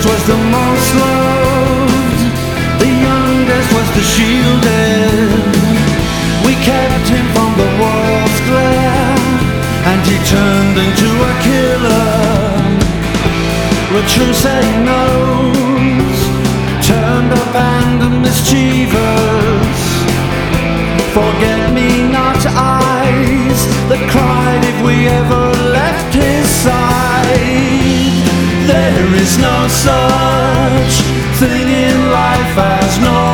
was the most loved, the youngest was the shielded. We kept him from the world's glare, and he turned into a killer. The true saying knows, turned up and mischievous. Forget-me-not eyes that cried if we ever left his side. There is no such thing in life as no